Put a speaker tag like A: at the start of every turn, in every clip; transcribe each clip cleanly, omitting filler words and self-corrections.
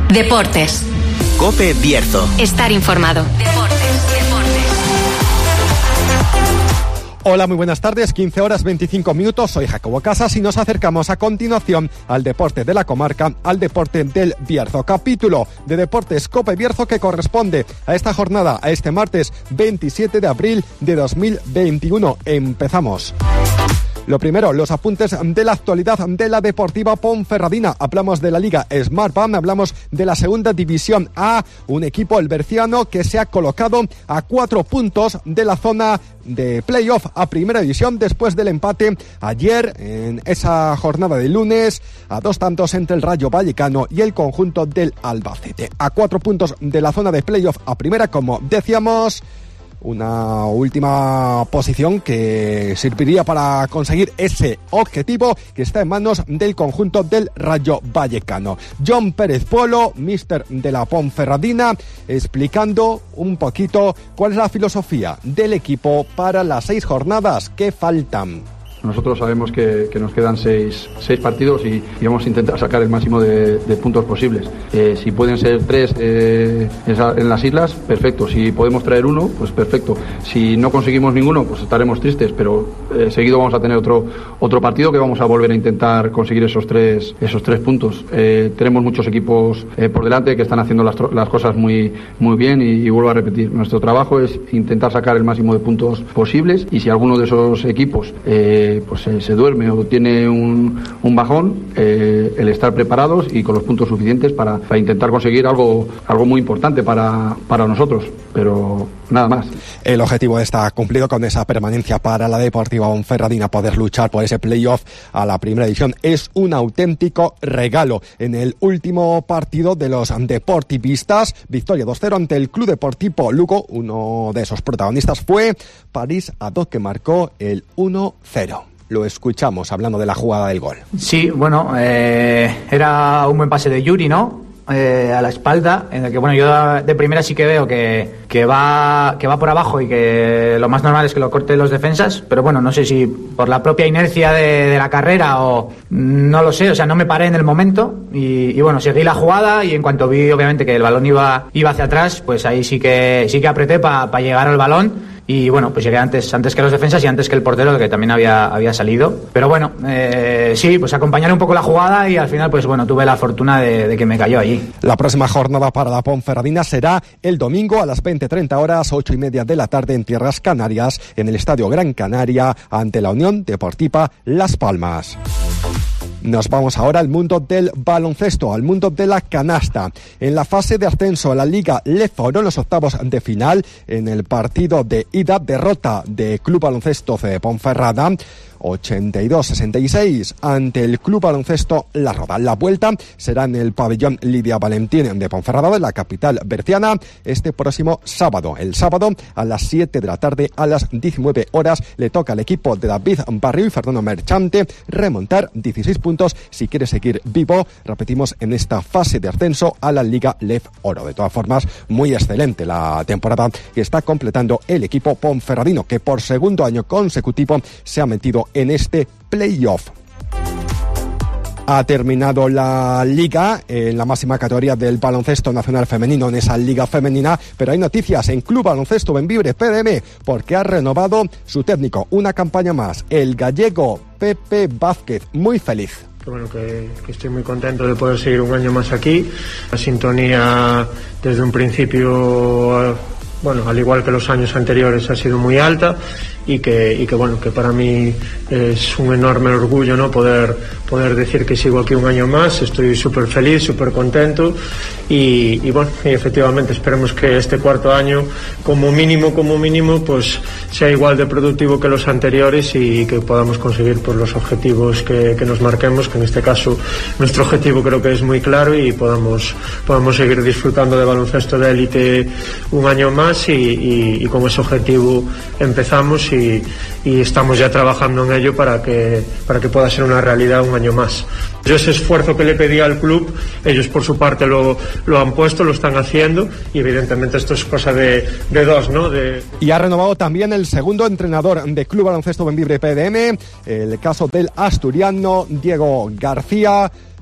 A: Deportes.
B: COPE Bierzo.
A: Estar informado. Deportes.
C: Hola, muy buenas tardes, 15 horas 25 minutos, soy Jacobo Casas y nos acercamos a continuación al deporte de la comarca, al deporte del Bierzo. Capítulo de Deportes COPE Bierzo que corresponde a esta jornada, a este martes 27 de abril de 2021. Empezamos. Lo primero, los apuntes de la actualidad de la Deportiva Ponferradina. Hablamos de la Liga Smartbank, hablamos de la Segunda División A, un equipo, el berciano, que se ha colocado a 4 puntos de la zona de playoff a Primera División después del empate ayer en esa jornada de lunes a 2 tantos entre el Rayo Vallecano y el conjunto del Albacete. A 4 puntos de la zona de playoff a Primera, como decíamos. Una última posición que serviría para conseguir ese objetivo que está en manos del conjunto del Rayo Vallecano. John Pérez Polo, míster de la Ponferradina, explicando un poquito cuál es la filosofía del equipo para las 6 jornadas que faltan.
D: Nosotros sabemos que nos quedan 6 partidos y vamos a intentar sacar el máximo de puntos posibles. Si pueden ser 3 en las islas, perfecto. Si podemos traer 1, pues perfecto. Si no conseguimos ninguno, pues estaremos tristes, pero seguido vamos a tener otro partido que vamos a volver a intentar conseguir esos tres puntos. Tenemos muchos equipos por delante que están haciendo las cosas muy bien y vuelvo a repetir, nuestro trabajo es intentar sacar el máximo de puntos posibles y si alguno de esos equipos se duerme o tiene un bajón, el estar preparados y con los puntos suficientes para intentar conseguir algo muy importante para nosotros, pero nada más.
C: El objetivo está cumplido con esa permanencia para la Deportiva Ponferradina. Poder luchar por ese playoff a la Primera División es un auténtico regalo. En el último partido de los deportivistas, victoria 2-0 ante el Club Deportivo Lugo. Uno de esos protagonistas fue París Adot, que marcó el 1-0. Lo escuchamos hablando de la jugada del gol.
E: Sí, bueno, era un buen pase de Yuri, ¿no? A la espalda, en el que, bueno, yo de primera sí que veo que va por abajo y que lo más normal es que lo corte los defensas, pero bueno, no sé si por la propia inercia de la carrera o no lo sé, o sea, no me paré en el momento y bueno, seguí la jugada y en cuanto vi obviamente que el balón iba hacia atrás, pues ahí sí que apreté para llegar al balón. Y bueno, pues llegué antes que los defensas y antes que el portero, que también había salido. Pero bueno, sí, pues acompañar un poco la jugada y al final, pues bueno, tuve la fortuna de que me cayó allí.
C: La próxima jornada para la Ponferradina será el domingo a las 20:30 horas, 8:30 de la tarde en Tierras Canarias, en el Estadio Gran Canaria, ante la Unión Deportiva Las Palmas. Nos vamos ahora al mundo del baloncesto, al mundo de la canasta. En la fase de ascenso a la Liga Leforo, en los octavos de final, en el partido de ida, derrota de Club Baloncesto de Ponferrada, 82-66 ante el Club Baloncesto La Roda. La vuelta será en el pabellón Lidia Valentín de Ponferrada, de la capital berciana, este próximo sábado. El sábado a las 7 de la tarde, a las 19 horas, le toca al equipo de David Barrio y Fernando Merchante remontar 16 puntos si quiere seguir vivo, repetimos, en esta fase de ascenso a la Liga Lef Oro. De todas formas, muy excelente la temporada que está completando el equipo ponferradino, que por segundo año consecutivo se ha metido en este playoff. Ha terminado la liga en la máxima categoría del baloncesto nacional femenino, en esa liga femenina, pero hay noticias en Club Baloncesto Bembibre PDM, porque ha renovado su técnico, una campaña más, el gallego Pepe Vázquez, muy feliz.
F: Bueno, que estoy muy contento de poder seguir un año más aquí. La sintonía desde un principio, bueno, al igual que los años anteriores, ha sido muy alta y que bueno, que para mí es un enorme orgullo, ¿no? Poder decir que sigo aquí un año más. Estoy súper feliz, súper contento y bueno, y efectivamente esperemos que este cuarto año como mínimo pues sea igual de productivo que los anteriores y que podamos conseguir pues los objetivos que nos marquemos, que en este caso nuestro objetivo creo que es muy claro y podamos seguir disfrutando de baloncesto de élite un año más y con ese objetivo empezamos y estamos ya trabajando en ello para que pueda ser una realidad un año más. Yo ese esfuerzo que le pedí al club, ellos por su parte lo han puesto, lo están haciendo y evidentemente esto es cosa de dos, ¿no?
C: Y ha renovado también el segundo entrenador de Club Baloncesto Bembibre PDM, el caso del asturiano Diego García.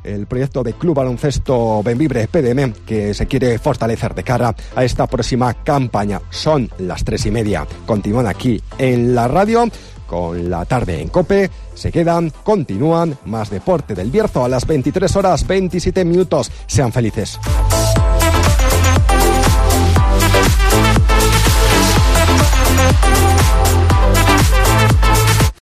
C: el proyecto de Club Baloncesto Bembibre PDM, que se quiere fortalecer de cara a esta próxima campaña. Son las 3:30. Continúan aquí en la radio con la tarde en COPE. Se quedan, continúan, más deporte del Bierzo a las 23:27. Sean felices.